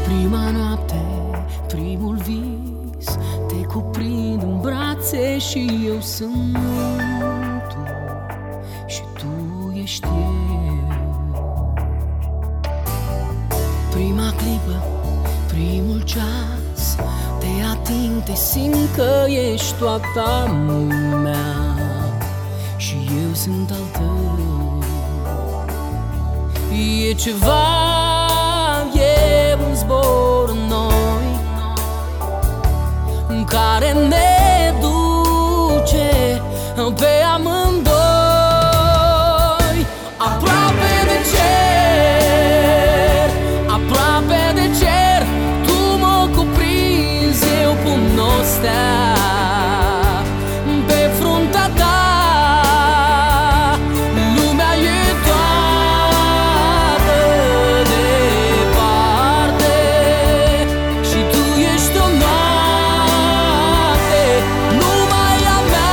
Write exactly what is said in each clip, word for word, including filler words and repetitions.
Prima noapte, primul vis, te cuprind în brațe și eu sunt tu și tu ești eu. Prima clipă, primul ceas, te ating, te simt că ești toată lumea și eu sunt al tău. E ceva, e un zbor în noi în care ne duce pe amândoi, aproape de cer, aproape de cer. Tu mă cuprinzi, eu pun nostea pe fruntea ta. Lumea e toată departe și tu ești o noapte numai a mea.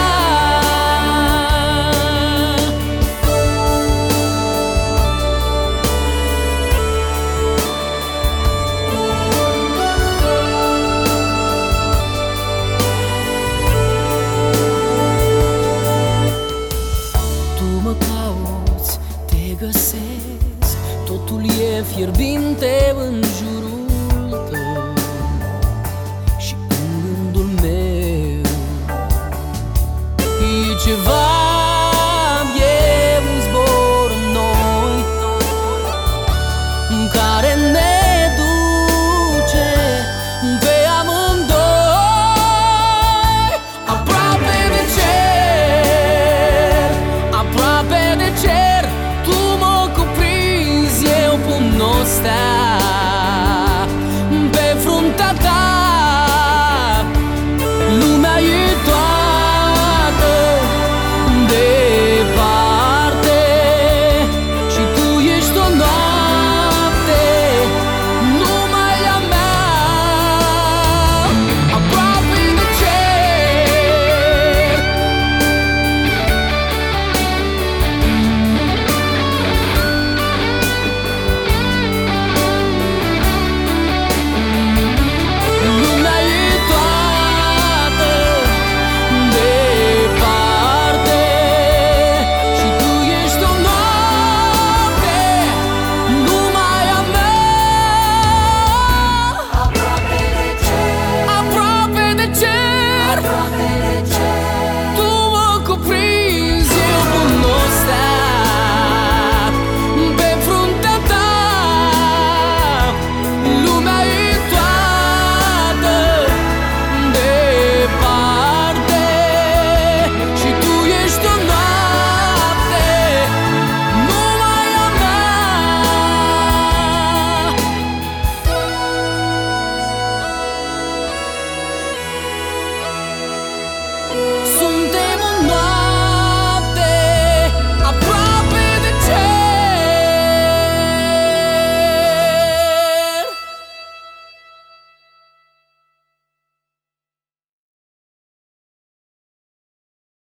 Mă cauți, te găsesc, totul e fierbinte în jurul tău și în gândul meu e ceva.